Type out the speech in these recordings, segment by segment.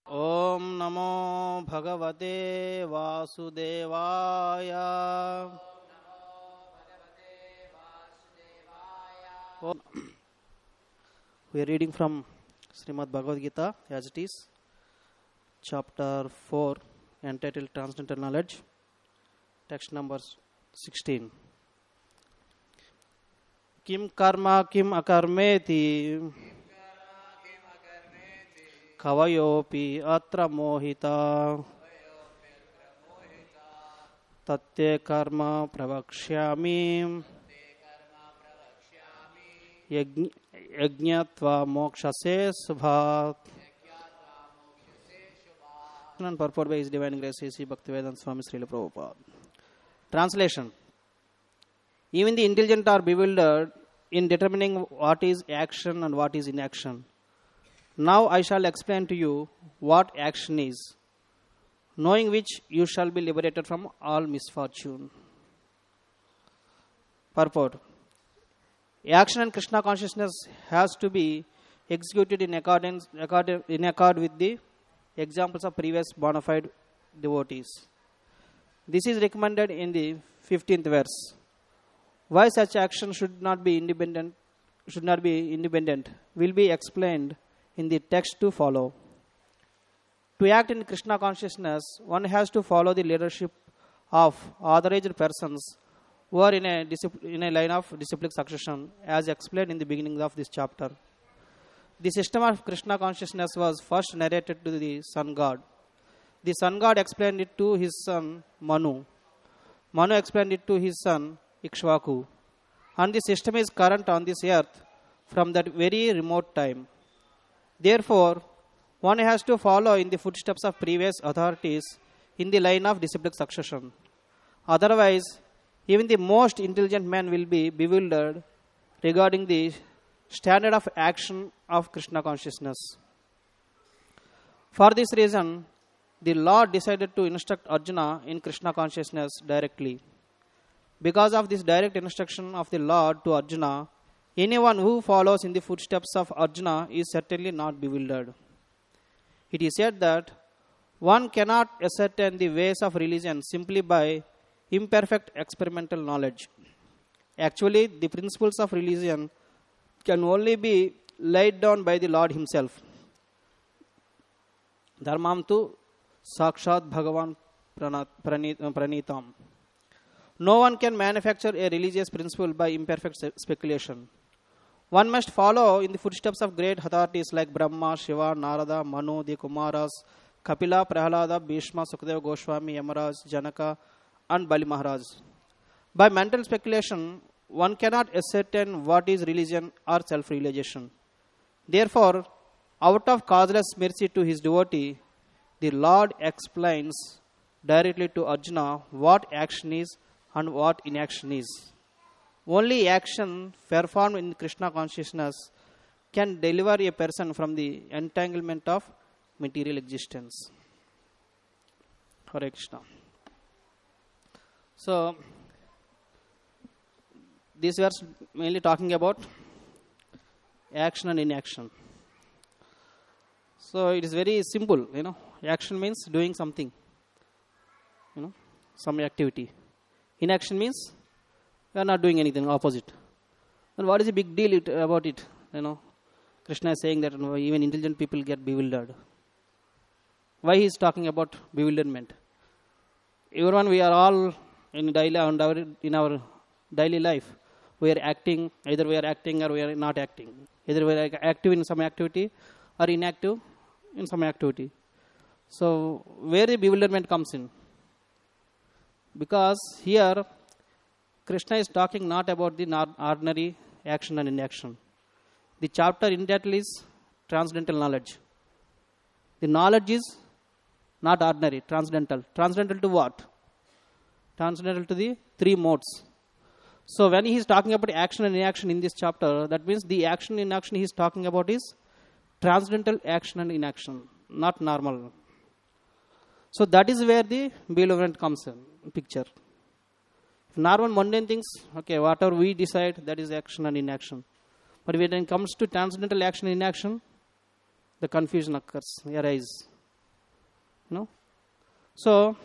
ओम नमो भगवते वासुदेवाय। We are reading from Srimad Bhagavad Gita as it is, chapter 4, entitled Transcendental Knowledge, text number 16. Kim karma kim akarmeti kavayopi atra mohita tatye karma pravakshyami yajñatva mokshase subhat. And purport by His Divine Grace, Sri Bhaktivedanta Swami Srila Prabhupada. Translation. Even the intelligent are bewildered in determining what is action and what is inaction. Now I shall explain to you what action is, knowing which you shall be liberated from all misfortune. Purport. Action and Krishna consciousness has to be executed in accord with the examples of previous bona fide devotees. This is recommended in the 15th verse. Why such action should not be independent will be explained in the text to follow. To act in Krishna consciousness, one has to follow the leadership of authorized persons who are in a line of disciplic succession, as explained in the beginning of this chapter. The system of Krishna consciousness was first narrated to the Sun God. The Sun God explained it to his son Manu. Manu explained it to his son Ikshvaku. And the system is current on this earth from that very remote time. Therefore, one has to follow in the footsteps of previous authorities in the line of disciplic succession. Otherwise, even the most intelligent man will be bewildered regarding the standard of action of Krishna consciousness. For this reason, the Lord decided to instruct Arjuna in Krishna consciousness directly. Because of this direct instruction of the Lord to Arjuna, anyone who follows in the footsteps of Arjuna is certainly not bewildered. It is said that one cannot ascertain the ways of religion simply by imperfect experimental knowledge. Actually, the principles of religion can only be laid down by the Lord Himself. Dharmam tu sakshat bhagavan pranitam. No one can manufacture a religious principle by imperfect speculation. One must follow in the footsteps of great authorities like Brahma, Shiva, Narada, Manu, the Kumaras, Kapila, Prahalada, Bhishma, Sukadeva Goswami, Yamaraj, Janaka, and Bali Maharaj. By mental speculation, one cannot ascertain what is religion or self-realization. Therefore, out of causeless mercy to his devotee, the Lord explains directly to Arjuna what action is and what inaction is. Only action performed in Krishna consciousness can deliver a person from the entanglement of material existence. Hare Krishna. So, this verse mainly talking about action and inaction. So, it is very simple, Action means doing something, some activity. Inaction means we are not doing anything, opposite. Then what is the big deal about it? Krishna is saying that even intelligent people get bewildered. Why he is talking about bewilderment? Everyone, we are all in our daily life. We are acting, either we are acting or we are not acting. Either we are active in some activity or inactive in some activity. So, where the bewilderment comes in? Because here, Krishna is talking not about the ordinary action and inaction. The chapter in that is transcendental knowledge. The knowledge is not ordinary, transcendental. Transcendental to what? Transcendental to the three modes. So when he is talking about action and inaction in this chapter, that means the action and inaction he is talking about is transcendental action and inaction, not normal. So that is where the bewilderment comes in picture. Normal mundane things, okay, whatever we decide, that is action and inaction. But when it comes to transcendental action and inaction, the confusion arises. So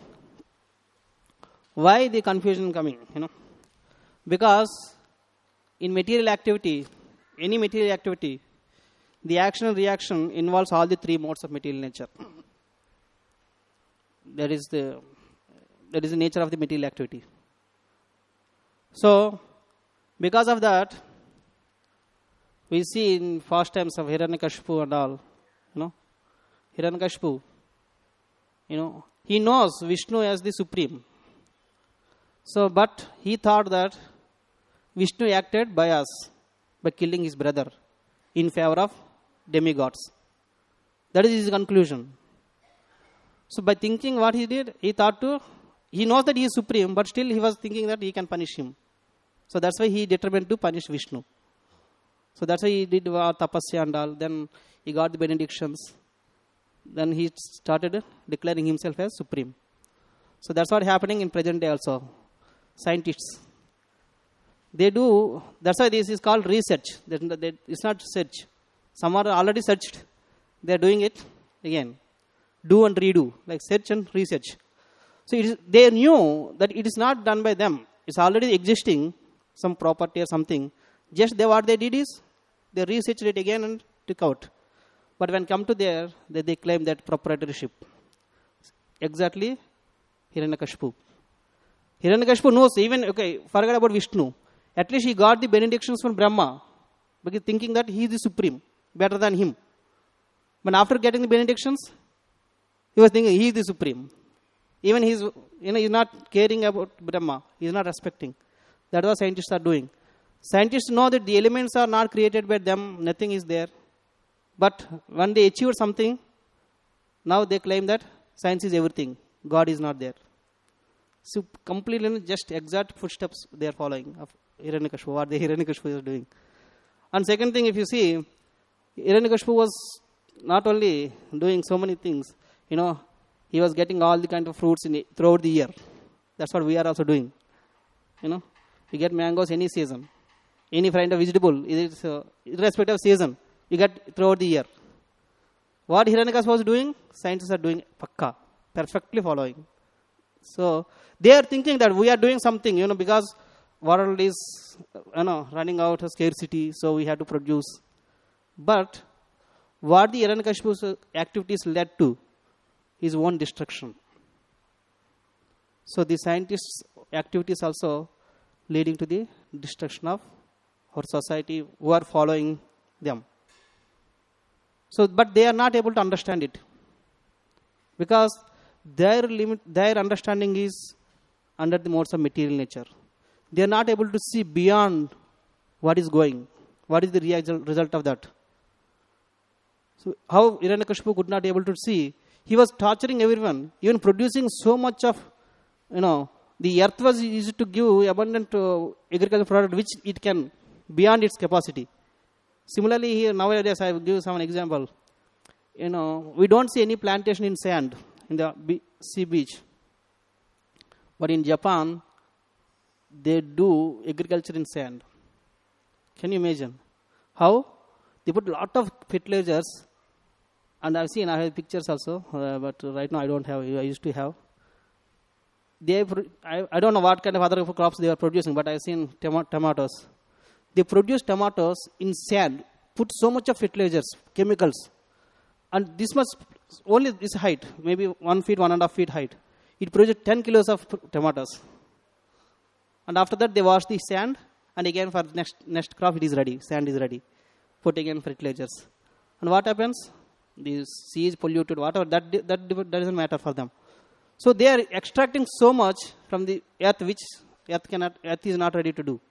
why the confusion coming? Because in material activity, any material activity, the action and reaction involves all the three modes of material nature. That is the nature of the material activity. So, because of that, we see in past times of Hiranyakashipu and all, Hiranyakashipu, he knows Vishnu as the supreme. So, but he thought that Vishnu acted by us, by killing his brother in favor of demigods. That is his conclusion. So, by thinking what he did, he knows that he is supreme, but still he was thinking that he can punish him. So, that's why he determined to punish Vishnu. So, that's why he did tapasya and all. Then he got the benedictions. Then he started declaring himself as supreme. So, that's what happening in present day also. Scientists, that's why this is called research. It's not search. Some are already searched. They are doing it again. Do and redo, like search and research. So they knew that it is not done by them. It's already existing, some property or something. Just what they did is, they researched it again and took out. But when come to there, they claim that proprietorship. Exactly, Hiranyakashipu. Hiranyakashipu knows, forget about Vishnu. At least he got the benedictions from Brahma, because thinking that he is the supreme, better than him. But after getting the benedictions, he was thinking he is the supreme. Even he's not caring about Brahma. He is not respecting. That's what scientists are doing. Scientists know that the elements are not created by them. Nothing is there. But when they achieve something, now they claim that science is everything. God is not there. So completely just exact footsteps they are following of Hiranyakashipu, what the Hiranyakashipu is doing. And second thing, if you see, Hiranyakashipu was not only doing so many things, he was getting all the kind of fruits throughout the year. That's what we are also doing. We get mangoes any season. Any kind of vegetable, irrespective of season, you get throughout the year. What Hiranyakashipu was doing, scientists are doing pakka, perfectly following. So they are thinking that we are doing something, because world is, running out of scarcity, so we have to produce. But what the Hiranyakashipu's activities led to, his own destruction. So the scientists' activities also leading to the destruction of our society who are following them. So, but they are not able to understand it, because their understanding is under the modes of material nature. They are not able to see beyond what is going. What is the result of that? So how Hiranyakashipu could not able to see? He was torturing everyone, even producing so much of, the earth was used to give abundant agricultural product which it can beyond its capacity. Similarly, here nowadays I will give some example. We don't see any plantation in sand in the sea beach, but in Japan they do agriculture in sand. Can you imagine how they put a lot of fertilizers? And I have pictures also, but right now I don't have. I used to have. I don't know what kind of other crops they are producing, but I've seen tomatoes. They produce tomatoes in sand, put so much of fertilizers, chemicals, and this much, only this height, maybe 1 feet, 1.5 feet height. It produces 10 kilos of tomatoes. And after that, they wash the sand, and again for next crop, it is ready. Sand is ready. Put again fertilizers. And what happens? The sea is polluted, whatever, that doesn't matter for them. So they are extracting so much from the earth, which earth is not ready to do.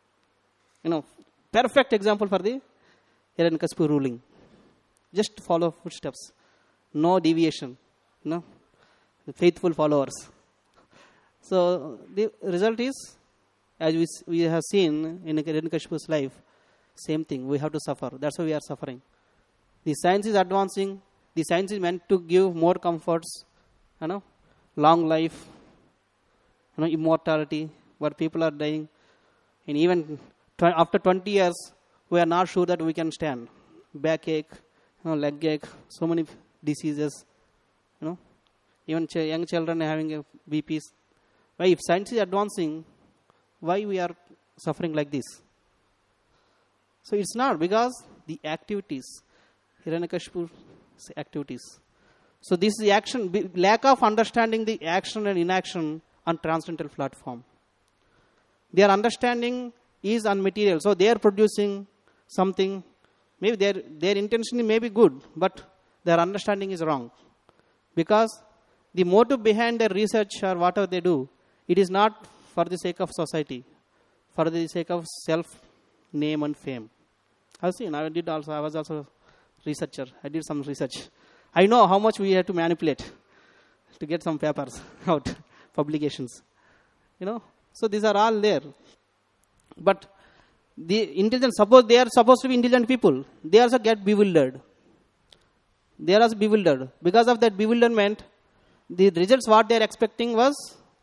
Perfect example for the Hiranyakashipu ruling. Just follow footsteps. No deviation. Faithful followers. So the result is, as we have seen in Hiranyakashipu's life, same thing. We have to suffer. That's why we are suffering. The science is advancing. The science is meant to give more comforts, long life, immortality. But people are dying, and even after 20 years, we are not sure that we can stand. Backache, leg ache, so many diseases. Even young children having a BPs. Why, if science is advancing, why we are suffering like this? So it's not because the activities, Hiranyakashipu's activities. So this is the action, lack of understanding the action and inaction on transcendental platform. Their understanding is on material, so they are producing something. Maybe their intention may be good, but their understanding is wrong. Because the motive behind their research or whatever they do, it is not for the sake of society, for the sake of self, name and fame. I've seen, I was also a researcher. I did some research. I know how much we have to manipulate to get some papers out, publications. So these are all there. But the intelligent, suppose they are supposed to be intelligent people, they also get bewildered. They are also bewildered. Because of that bewilderment, the results what they are expecting was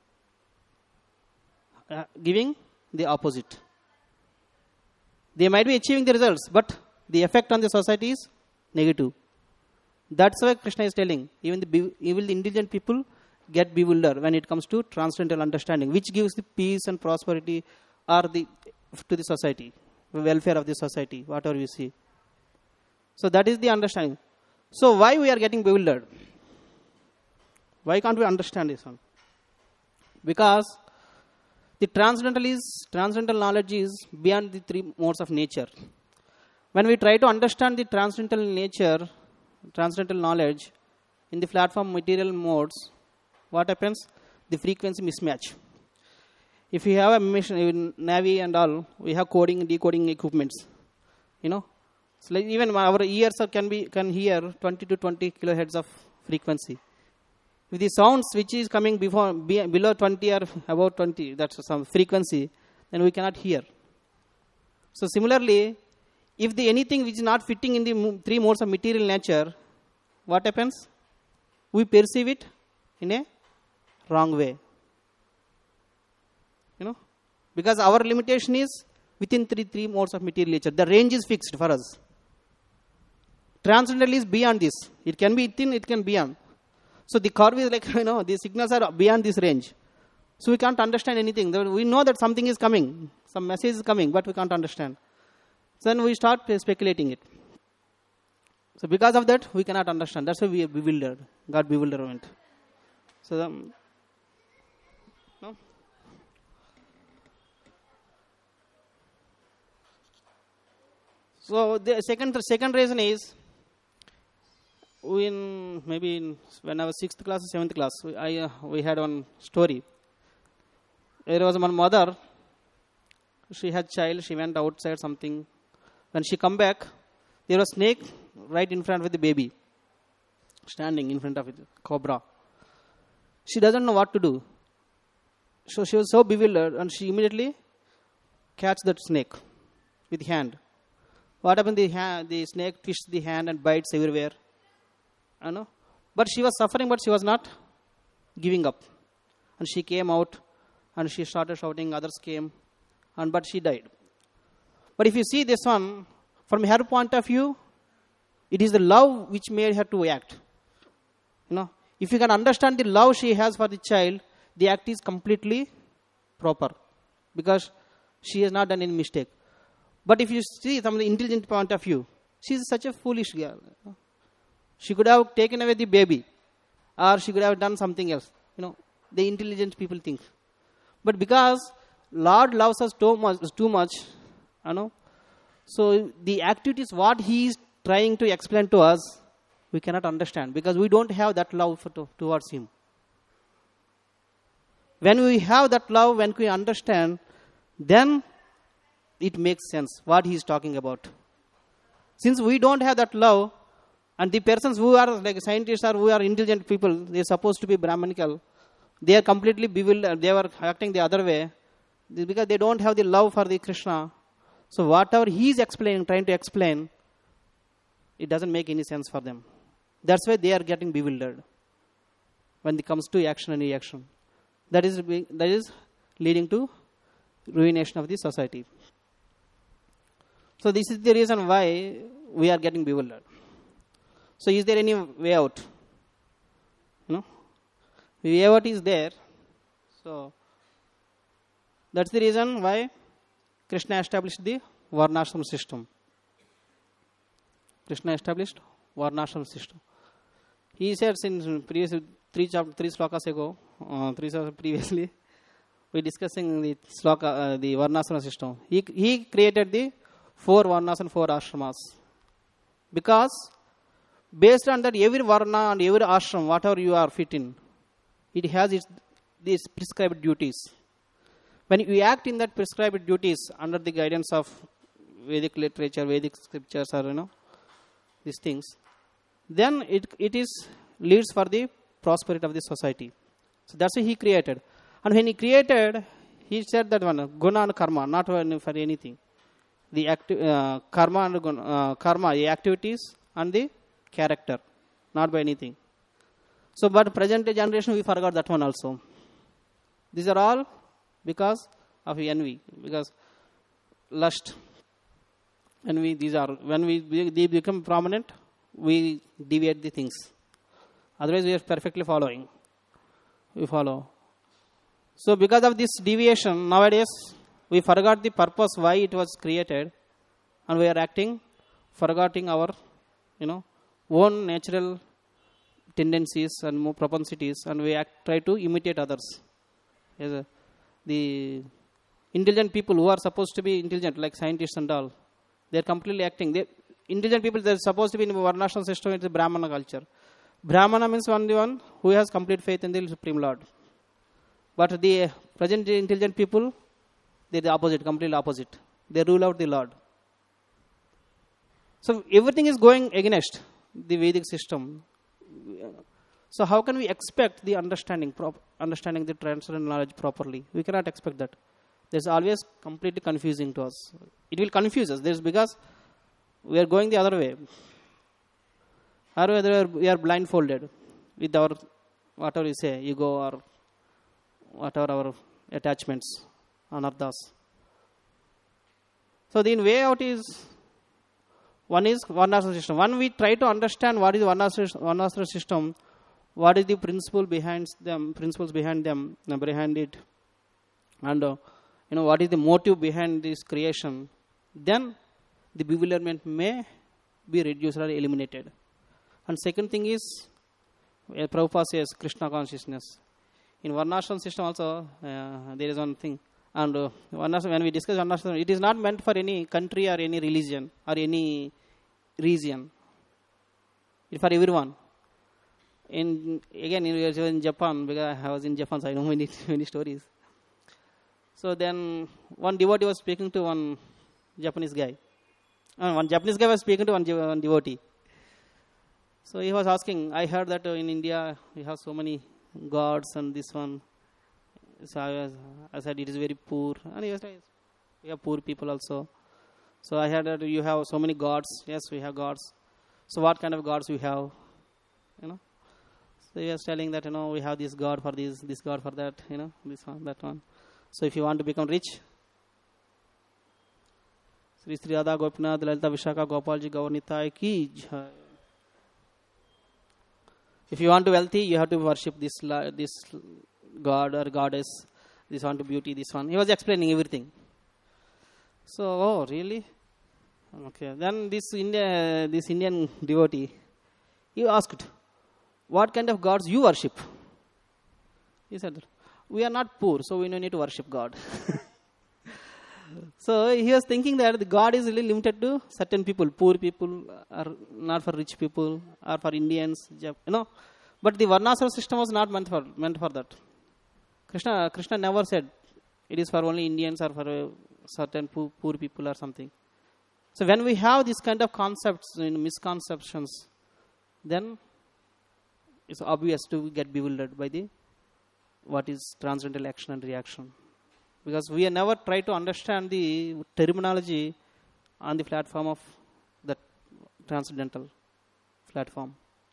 giving the opposite. They might be achieving the results, but the effect on the society is negative. That's why Krishna is telling, even the intelligent people get bewildered when it comes to transcendental understanding, which gives the peace and prosperity or to the society, the welfare of the society, whatever we see. So that is the understanding. So why we are getting bewildered? Why can't we understand this one? Because the transcendental knowledge is beyond the three modes of nature. When we try to understand the transcendental nature, transcendental knowledge in the platform material modes, what happens? The frequency mismatch. If you have a mission, Navy and all, we have coding and decoding equipments. So like even our ears can hear 20 to 20 kilohertz of frequency. If the sounds which is coming below 20 or above 20, that's some frequency, then we cannot hear. So similarly, if anything which is not fitting in the three modes of material nature, what happens? We perceive it in a wrong way. Because our limitation is within three modes of material nature. The range is fixed for us. Transcendental is beyond this. It can be within, it can be beyond. So the curve is like, the signals are beyond this range. So we can't understand anything. We know that something is coming, some message is coming, but we can't understand. So then we start speculating it. So because of that, we cannot understand. That's why we are bewildered, got bewilderment. So no? So the second reason is, when I was 6th class or 7th class, we had one story. There was one mother, she had child, she went outside something. When she come back, there was snake right in front of the baby, standing in front of it, cobra. She doesn't know what to do. So she was so bewildered and she immediately catch that snake with hand. What happened? The snake twists the hand and bites everywhere. But she was suffering, but she was not giving up. And she came out and she started shouting, others came, but she died. But if you see this one, from her point of view, it is the love which made her to act. If you can understand the love she has for the child, the act is completely proper because she has not done any mistake. But if you see from the intelligent point of view, she is such a foolish girl. She could have taken away the baby, or she could have done something else. The intelligent people think. But because Lord loves us too much, so the activities what He is trying to explain to us, we cannot understand because we don't have that love towards Him. When we have that love, when we understand, then it makes sense what He is talking about. Since we don't have that love, and the persons who are like scientists or who are intelligent people, they are supposed to be Brahmanical, they are completely bewildered, they are acting the other way because they don't have the love for the Krishna. So whatever He is explaining, trying to explain, it doesn't make any sense for them. That's why they are getting bewildered when it comes to action and reaction. That is leading to ruination of the society. So this is the reason why we are getting bewildered. So is there any way out? Vivavati is there. So that's the reason why Krishna established the Varnashram system. Krishna established Varnashram system. He said in previous three slokas ago, previously, we discussing the sloka, the Varnashram system. He created the 4 Varnas and 4 Ashramas. Because based on that, every Varna and every Ashram, whatever you are fit in, it has these prescribed duties. When you act in that prescribed duties under the guidance of Vedic literature, Vedic scriptures, or these things, then it is leads for the prosperity of the society. So that's why he created. And when he created, he said that one guna and karma, not for anything. The karma and karma, the activities and the character, not by anything. So, but present generation we forgot that one also. These are all because of envy, because lust, envy. These are when they become prominent, we deviate the things. Otherwise, we are perfectly following. We follow. So, because of this deviation, nowadays we forgot the purpose why it was created, and we are acting, forgetting our, own natural tendencies and more propensities, and we try to imitate others. Yes, the intelligent people who are supposed to be intelligent, like scientists and all, they are completely acting. Intelligent people, they are supposed to be in the Varnashram system. It's a Brahmana culture. Brahmana means the one who has complete faith in the Supreme Lord. But the present intelligent people, they are the opposite, completely opposite. They rule out the Lord. So everything is going against the Vedic system. So how can we expect the understanding the transcendental knowledge properly? We cannot expect that. There's always completely confusing to us. It will confuse us. There's because we are going the other way. Or whether we are blindfolded with our, whatever you say, ego or whatever our attachments on arthas. So the way out is, one is Varnashram system. One, we try to understand what is Varnashram system, what is the principles behind it, and what is the motive behind this creation. Then the bewilderment may be reduced or eliminated. And second thing is, Prabhupada says Krishna consciousness. In Varnashram system also, there is one thing. And when we discuss Varnashram, it is not meant for any country or any religion or any region. It's for everyone. In Japan, because I was in Japan, so I know many stories. So then one devotee was speaking to one Japanese guy. One Japanese guy was speaking to one devotee. So he was asking, I heard that in India we have so many gods and this one. So I said it is very poor. And he was like, we have poor people also. So I heard that you have so many gods. Yes, we have gods. So what kind of gods we have? So he was telling that, we have this god for this god for that, this one, that one. So if you want to become rich, Sri Sri Radha Gopinath Lalita Vishaka Gopalji Gaurnitai ki jai. If you want to wealthy, you have to worship this god or goddess, this one to beauty, this one. He was explaining everything. So, oh, really? Okay. Then this Indian devotee, he asked, what kind of gods you worship? He said, we are not poor, so we don't need to worship God. So he was thinking that the God is really limited to certain people. Poor people are not for rich people or for Indians, But the Varnashram system was not meant for that. Krishna never said it is for only Indians or for certain poor people or something. So when we have this kind of concepts, misconceptions, then it's obvious to get bewildered by what is transcendental action and reaction. Because we have never tried to understand the terminology on the platform of that transcendental platform.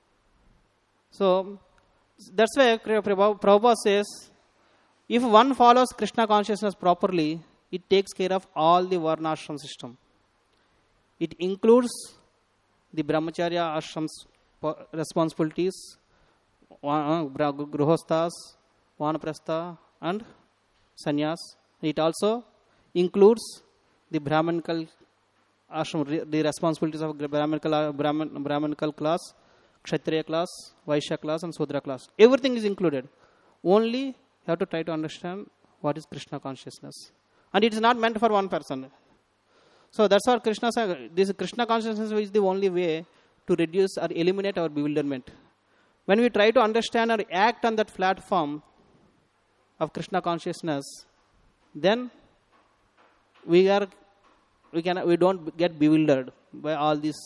So that's why Prabhupada says, if one follows Krishna consciousness properly, it takes care of all the Varnashram system. It includes the Brahmacharya Ashram's responsibilities, Gruhasthas, Vanaprastha and Sannyas. It also includes the Brahmanical ashram, the responsibilities of Brahmanical class, Kshatriya class, Vaishya class and Sudra class. Everything is included. Only you have to try to understand what is Krishna consciousness. And it is not meant for one person. So that's what Krishna said. This Krishna consciousness is the only way to reduce or eliminate our bewilderment. When we try to understand or act on that platform of Krishna consciousness, then we don't get bewildered by all this,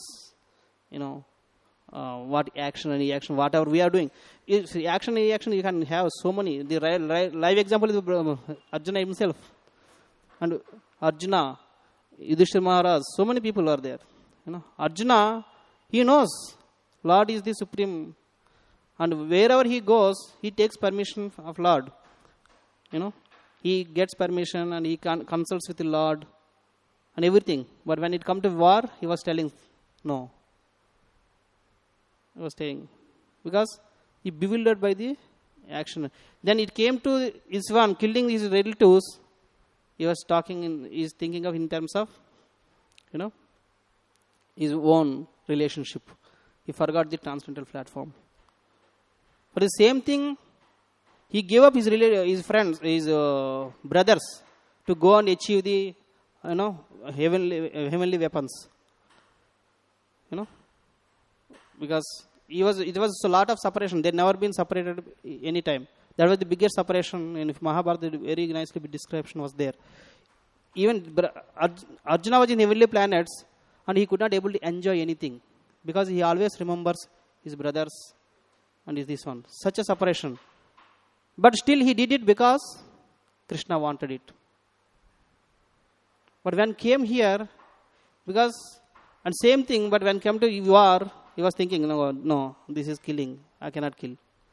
what action and reaction, whatever we are doing. Action and reaction, you can have so many. The live example is Arjuna himself. And Arjuna, Yudhishthira Maharaj, so many people are there. Arjuna, he knows Lord is the supreme. And wherever he goes, he takes permission of Lord. He gets permission and he consults with the Lord and everything. But when it comes to war, he was telling no. He was saying because he bewildered by the action. Then it came to Isvan killing his relatives. He was he's thinking of in terms of, his own relationship. He forgot the transcendental platform. For the same thing, he gave up his friends, his brothers, to go and achieve the, heavenly weapons. Because it was a lot of separation. They never been separated any time. That was the biggest separation. In Mahabharata, very nicely description was there. Even Arjuna was in heavenly planets, and he could not able to enjoy anything because he always remembers his brothers and is this one. Such a separation. But still he did it because Krishna wanted it. But when came here, and same thing, but when came to war, he was thinking, no, this is killing. I cannot kill.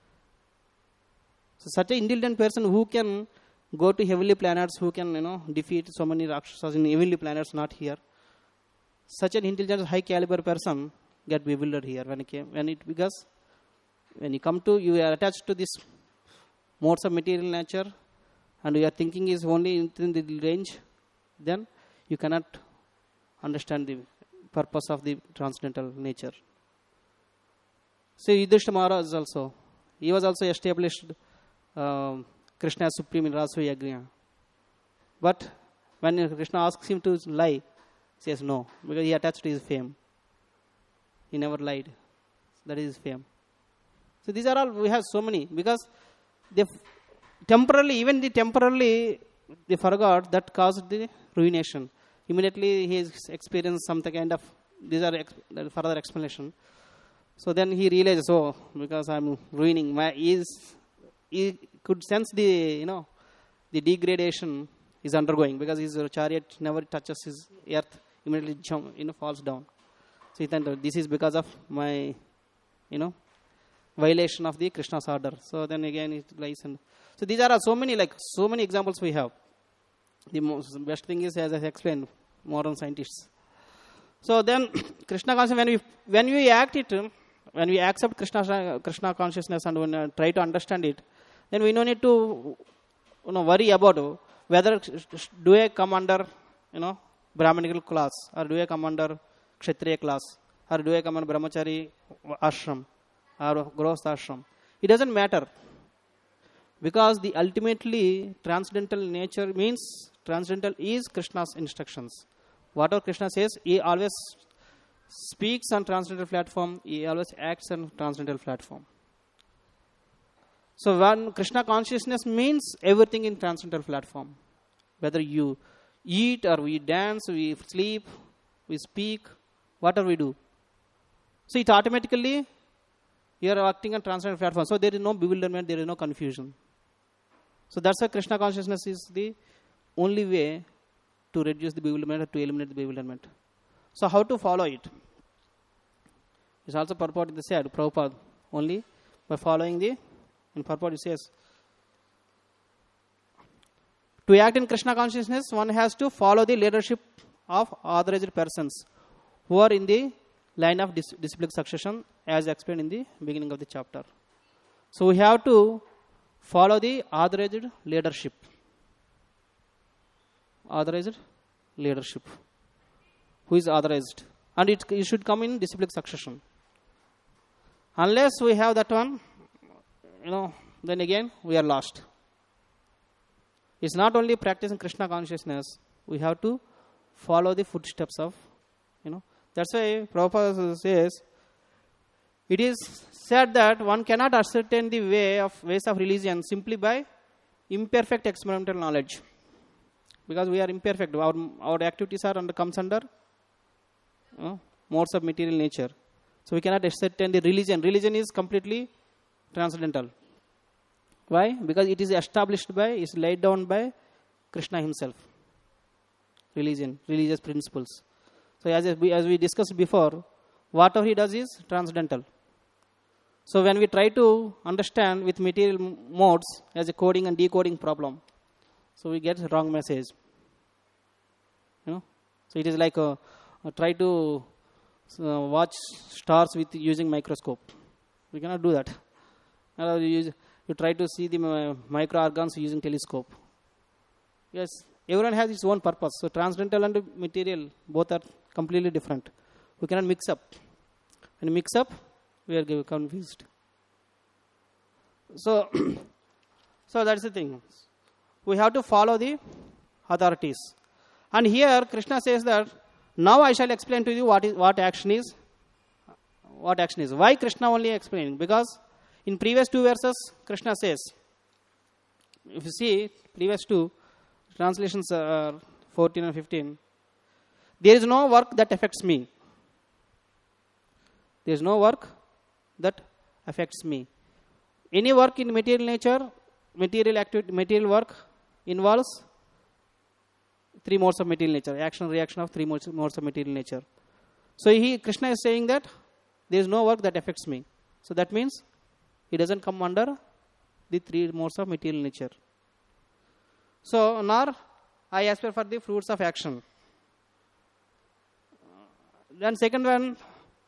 So such an intelligent person who can go to heavenly planets, who can, defeat so many Rakshasas in heavenly planets, not here. Such an intelligent, high caliber person get bewildered here because when you are attached to this modes of material nature and your thinking is only within the range, then you cannot understand the purpose of the transcendental nature. So Yudhishthira Maharaj also, he was also established Krishna as supreme in Rajasuya Yajna. But when Krishna asks him to lie, he says no, because he attached to his fame. He never lied. That is his fame. So these are all, we have so many, because they temporarily they forgot that caused the ruination. Immediately he has experienced some kind of, these are further explanation. So then he realizes, because I'm ruining, he could sense the degradation is undergoing because his chariot never touches his earth, immediately falls down. So he thought, this is because of my, violation of the Krishna's order. So then again it lies. So these are so many examples we have. The best thing is, as I explained, modern scientists. So then Krishna consciousness, when we accept Krishna consciousness and when try to understand it, then we don't need to worry about whether do I come under Brahmanical class, or do I come under Kshatriya class, or do I come under Brahmachari ashram or Grihastha ashram. It doesn't matter, because the ultimately transcendental nature means transcendental is Krishna's instructions. Whatever Krishna says, he always speaks on transcendental platform, he always acts on transcendental platform. So when Krishna consciousness means everything in transcendental platform. Whether you eat or we dance, we sleep, we speak, whatever we do. So it automatically, you are acting on transcendental platform. So there is no bewilderment, there is no confusion. So that's why Krishna consciousness is the only way to reduce the bewilderment or to eliminate the bewilderment. So how to follow it? It's also purport in the said, Prabhupada, only by following in purport it says, to act in Krishna consciousness, one has to follow the leadership of authorized persons who are in the line of disciplic succession, as explained in the beginning of the chapter. So we have to follow the authorized leadership. Authorized leadership. Who is authorized? And it should come in disciplic succession. Unless we have that one, then again we are lost. It's not only practicing Krishna consciousness, we have to follow the footsteps of, That's why Prabhupada says, it is said that one cannot ascertain the ways of religion simply by imperfect experimental knowledge. Because we are imperfect. Our activities comes under modes of material nature. So we cannot ascertain the religion. Religion is completely transcendental. Why? Because it is is laid down by Krishna himself. Religion, religious principles. So as we discussed before, whatever he does is transcendental. So when we try to understand with material modes as a coding and decoding problem, so we get wrong message. So it is like try to watch stars with using microscope. We cannot do that. You try to see the microorganisms using telescope. Yes, everyone has its own purpose. So transcendental and material both are completely different. We cannot mix up. When we mix up, we are confused. So that's the thing. We have to follow the authorities. And here Krishna says that now I shall explain to you what action is. What action is? Why Krishna only explaining? Because in previous two verses, Krishna says, if you see previous two translations, 14 and 15, there is no work that affects me. There is no work that affects me. Any work in material nature, material activity, material work involves three modes of material nature. Action, reaction of three modes of material nature. So Krishna is saying that there is no work that affects me. So that means it doesn't come under the three modes of material nature. So nor I aspire for the fruits of action. Then second one,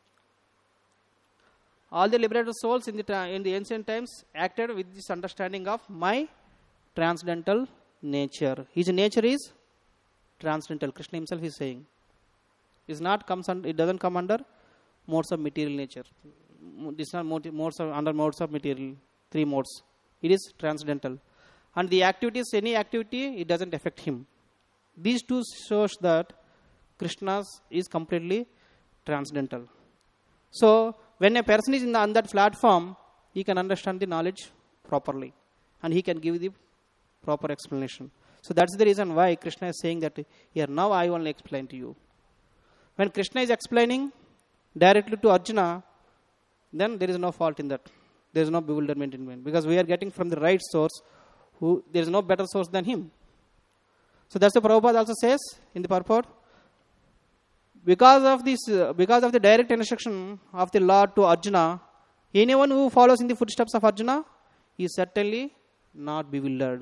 all the liberated souls in the ancient times acted with this understanding of my transcendental nature. His nature is transcendental. Krishna himself is saying, it doesn't come under modes of material nature. This is not under modes of material, three modes. It is transcendental. And the activities, any activity, it doesn't affect him. These two shows that Krishna is completely transcendental. So when a person is on that platform, he can understand the knowledge properly. And he can give the proper explanation. So that's the reason why Krishna is saying that here, now I only explain to you. When Krishna is explaining directly to Arjuna, then there is no fault in that. There is no bewilderment in mind. Because we are getting from the right source, there is no better source than him. So that's what Prabhupada also says in the purport. Because of the direct instruction of the Lord to Arjuna, anyone who follows in the footsteps of Arjuna is certainly not bewildered.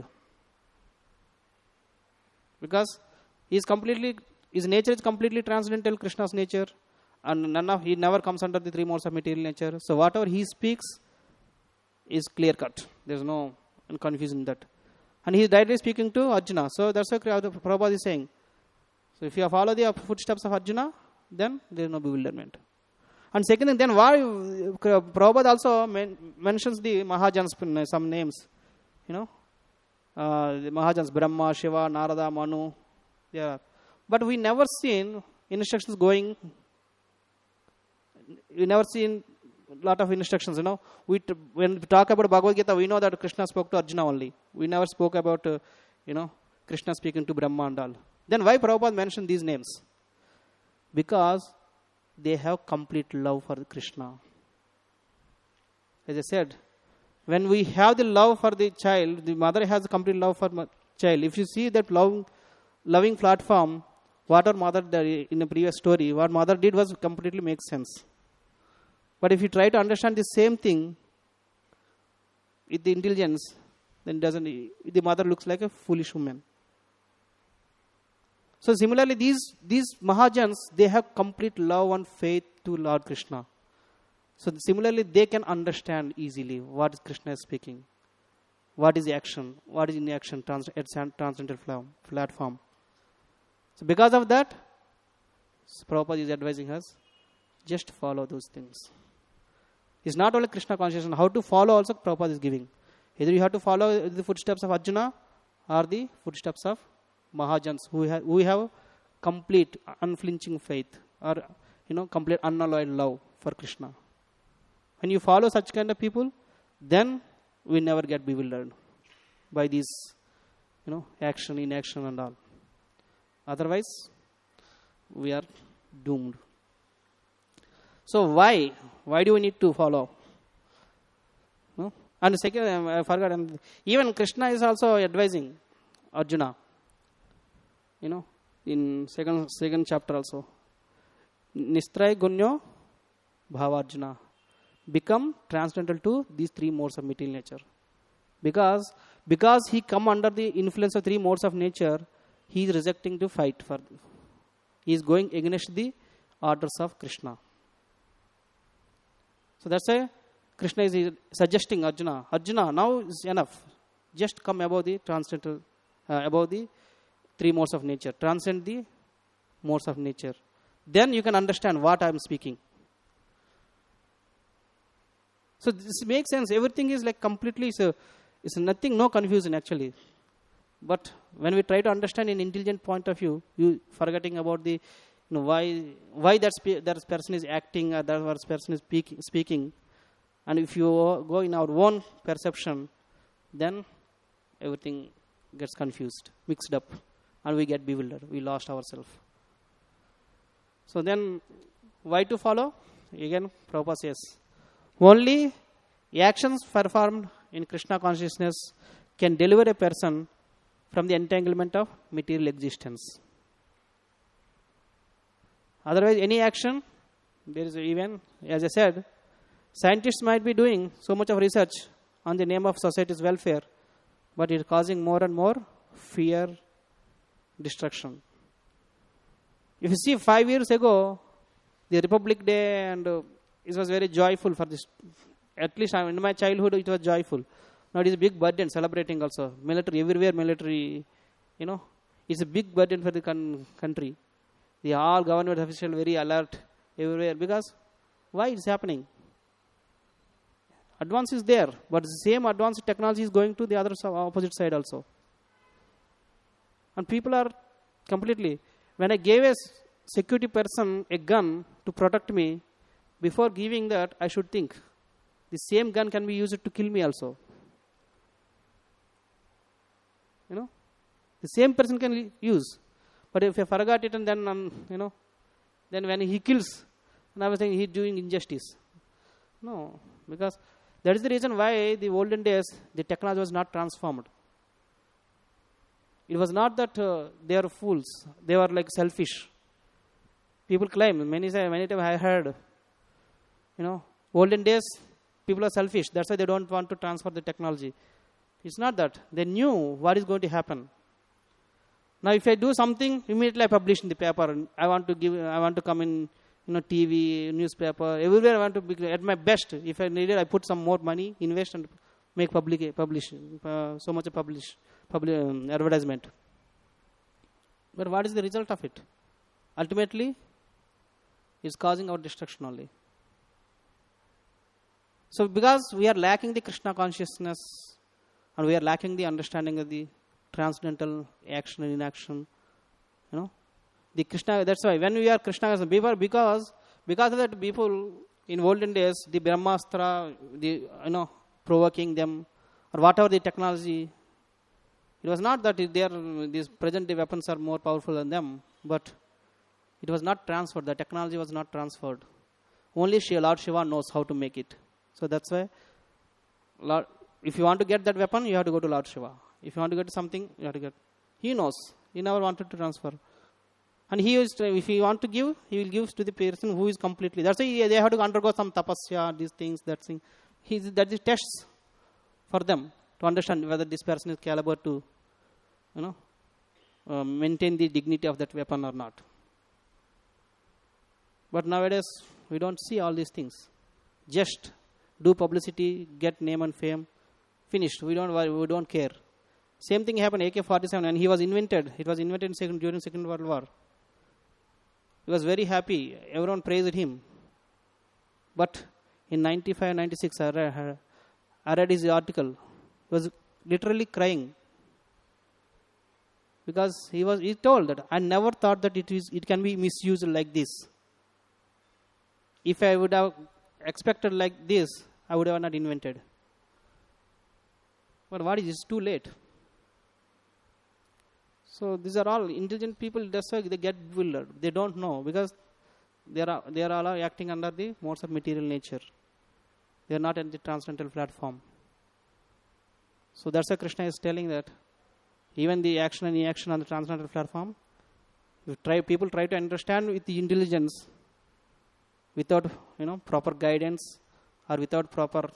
Because his nature is completely transcendental, Krishna's nature, and he never comes under the three modes of material nature. So whatever he speaks is clear cut. There is no confusion in that. And he is directly speaking to Arjuna. So that's what Prabhupada is saying. So if you follow the footsteps of Arjuna, then there is no bewilderment. And second thing, then why Prabhupada also mentions the Mahajans, some names. The Mahajans, Brahma, Shiva, Narada, Manu. Yeah. But we never seen instructions going. We never seen a lot of instructions. When we talk about Bhagavad Gita, we know that Krishna spoke to Arjuna only. We never spoke about, Krishna speaking to Brahma and all. Then why Prabhupada mentioned these names? Because they have complete love for Krishna. As I said, when we have the love for the child, the mother has complete love for the child. If you see that loving platform, what our mother did in the previous story, what mother did was completely makes sense. But if you try to understand the same thing with the intelligence, then the mother looks like a foolish woman. So similarly, these Mahajans, they have complete love and faith to Lord Krishna. So similarly, they can understand easily what Krishna is speaking. What is the action? What is in the action at transcendental platform? So because of that, Prabhupada is advising us, just follow those things. It's not only Krishna consciousness, how to follow also Prabhupada is giving. Either you have to follow the footsteps of Arjuna or the footsteps of Mahajans who have complete unflinching faith or complete unalloyed love for Krishna. When you follow such kind of people, then we never get bewildered by these action, inaction and all. Otherwise, we are doomed. So why do we need to follow? No? And second, I forgot, even Krishna is also advising Arjuna. In second chapter also. Nistray Gunyo Bhavarjuna. Become transcendental to these three modes of material nature. Because he come under the influence of three modes of nature, he is rejecting to fight for. He is going against the orders of Krishna. So that's why Krishna is suggesting Arjuna, now is enough. Just come above the transcendental, above the three modes of nature. Transcend the modes of nature. Then you can understand what I am speaking. So this makes sense. Everything is like completely, it's nothing, no confusion actually. But when we try to understand in intelligent point of view, you forgetting about the why that person is acting or that person is speaking. And if you go in our own perception, then everything gets confused, mixed up, and we get bewildered. We lost ourselves. So then, why to follow? Again, Prabhupada says, only actions performed in Krishna consciousness can deliver a person from the entanglement of material existence. Otherwise, any action, there is even, as I said, scientists might be doing so much of research on the name of society's welfare, but it is causing more and more fear, destruction. If you see 5 years ago, the Republic Day, and it was very joyful for this. At least in my childhood, it was joyful. Now it is a big burden celebrating also. Military, everywhere military, it's a big burden for the country. The all government officials very alert everywhere. Because why it's happening? Advance is there, but the same advanced technology is going to the other opposite side also. And people are completely, when I gave a security person a gun to protect me, before giving that, I should think, the same gun can be used to kill me also. The same person can use. But if I forgot it and then, then when he kills, and I was saying he's doing injustice. No, because that is the reason why the olden days, the technology was not transformed. It was not that they are fools. They were like selfish. People claim, many times I heard, olden days, people are selfish. That's why they don't want to transfer the technology. It's not that. They knew what is going to happen. Now, if I do something, immediately I publish in the paper. I want to come in, TV, newspaper, everywhere I want to be at my best. If I need it, I put some more money, invest and make publish so much advertisement. But what is the result of it? Ultimately, it's causing our destruction only. So, because we are lacking the Krishna consciousness and we are lacking the understanding of the transcendental action and inaction, the Krishna. That's why when we are Krishna, because of that, people in olden days, the Brahmastra, provoking them, or whatever the technology, it was not that these present day weapons are more powerful than them, but it was not transferred. The technology was not transferred. Only Lord Shiva knows how to make it. So that's why, if you want to get that weapon, you have to go to Lord Shiva. If you want to get something, you have to get. He knows. He never wanted to transfer. And if he want to give, he will give to the person who is completely. That's why they have to undergo some tapasya, these things, that thing. That is tests for them to understand whether this person is caliber to, maintain the dignity of that weapon or not. But nowadays, we don't see all these things. Just do publicity, get name and fame. Finished. We don't worry, we don't care. Same thing happened AK-47 and he was invented. It was invented during Second World War. He was very happy. Everyone praised him. But in 95, 96, I read his article. He was literally crying. Because he told that I never thought that it can be misused like this. If I would have expected like this, I would have not invented. But what is it? It's too late. So these are all intelligent people. That's why they get bewildered. They don't know because they are all acting under the modes of material nature. They are not at the transcendental platform. So that's why Krishna is telling that even the action and inaction on the transcendental platform, people try to understand with the intelligence, without proper guidance or without proper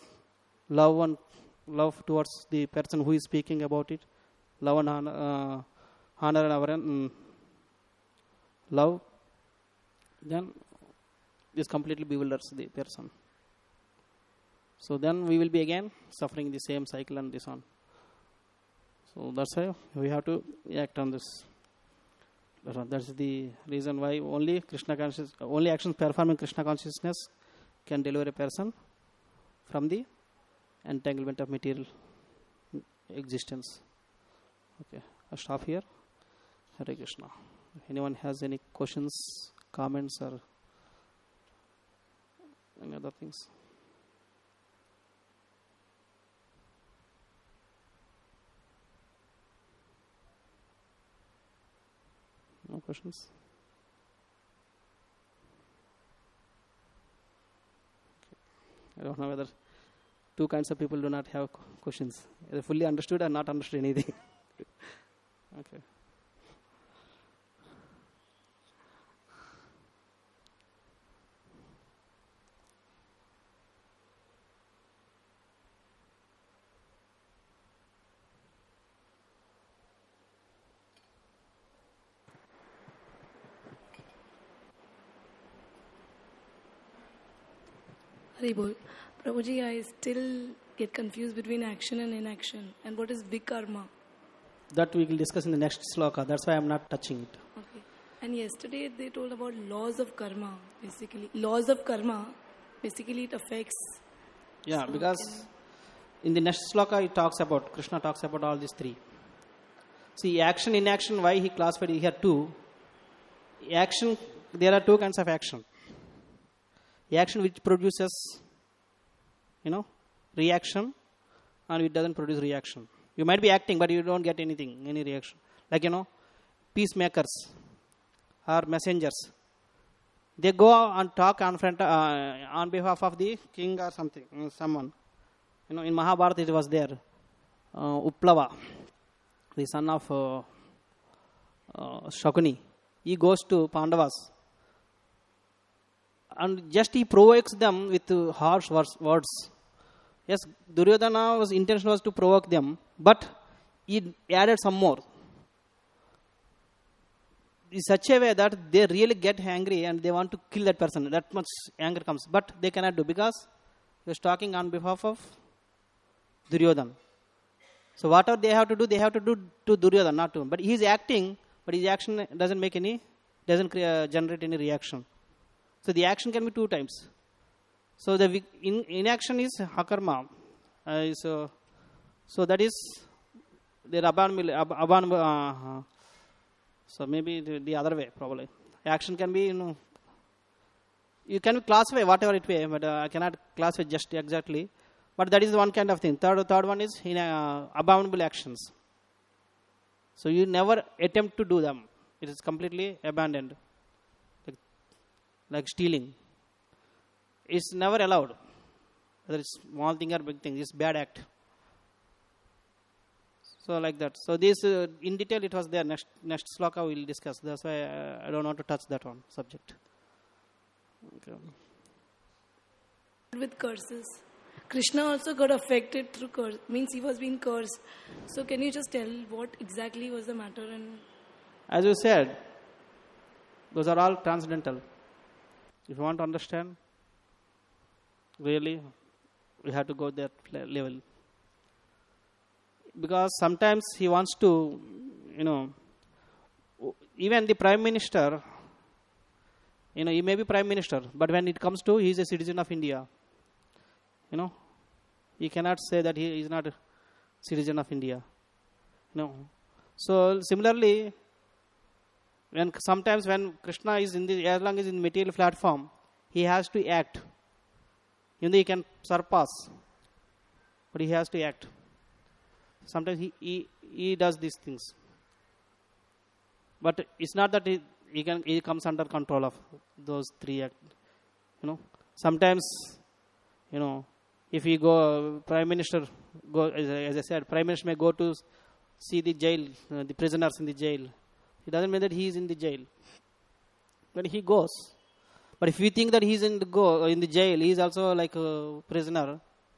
love towards the person who is speaking about it, love and honor and love, then this completely bewilders the person. So then we will be again suffering the same cycle and this on. So that's why we have to act on this. That's the reason why only actions performing Krishna consciousness can deliver a person from the entanglement of material existence. Okay, I'll stop here. Hare Krishna. If anyone has any questions, comments, or any other things. No questions? Okay. I don't know whether two kinds of people do not have questions. Either fully understood or not understood anything. Okay. Haribol. Prabhuji, I still get confused between action and inaction. And what is vikarma? That we will discuss in the next sloka. That's why I am not touching it. Okay. And yesterday they told about laws of karma, basically. Laws of karma, basically it affects. Yeah, because in the next sloka Krishna talks about all these three. See, action, inaction, why he classified here two. Action, there are two kinds of action. Action which produces, reaction, and it doesn't produce reaction. You might be acting, but you don't get any reaction. Like, peacemakers or messengers. They go and talk on behalf of the king or someone. In Mahabharata it was there. Uplava, the son of Shakuni. He goes to Pandavas. And just he provokes them with harsh words. Yes, Duryodhana's intention was to provoke them, but he added some more. In such a way that they really get angry and they want to kill that person. That much anger comes. But they cannot do because he was talking on behalf of Duryodhana. So whatever they have to do to Duryodhana, not to him. But he is acting, but his action doesn't generate any reaction. So the action can be two times. So the inaction is hakarma. So that is the so maybe the other way probably. Action can be you can classify whatever it way, but I cannot classify just exactly. But that is one kind of thing. Third one is abominable actions. So you never attempt to do them. It is completely abandoned. Like stealing. It's never allowed. Whether it's small thing or big thing, it's bad act. So like that. So this in detail it was there. Next sloka we will discuss. That's why I don't want to touch that one subject. Okay. With curses. Krishna also got affected through curse. Means he was being cursed. So can you just tell what exactly was the matter? And as you said, those are all transcendental. If you want to understand, Really, we have to go that level. Because sometimes he wants to, even the Prime Minister, he may be Prime Minister, but when it comes to, he is a citizen of India. He cannot say that he is not a citizen of India. So similarly, sometimes when Krishna is as long as in the material platform, he has to act. Even though he can surpass, but he has to act. Sometimes he does these things. But it's not that he comes under control of those three acts. Sometimes, if he go, Prime Minister go, as I said, Prime Minister may go to see the jail, the prisoners in the jail. It doesn't mean that he is in the jail. But he goes. But if we think that he is in the jail, he is also like a prisoner,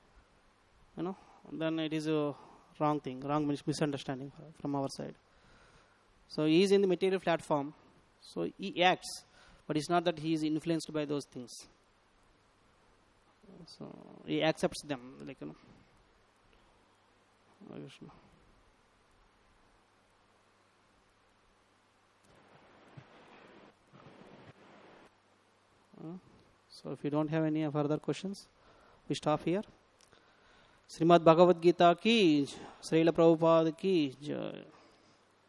then it is a wrong thing, wrong misunderstanding from our side. So he is in the material platform, so he acts, but it's not that he is influenced by those things. So he accepts them, So if you don't have any further questions, we stop here. Srimad Bhagavad Gita ki, Srila Prabhupada ki jai.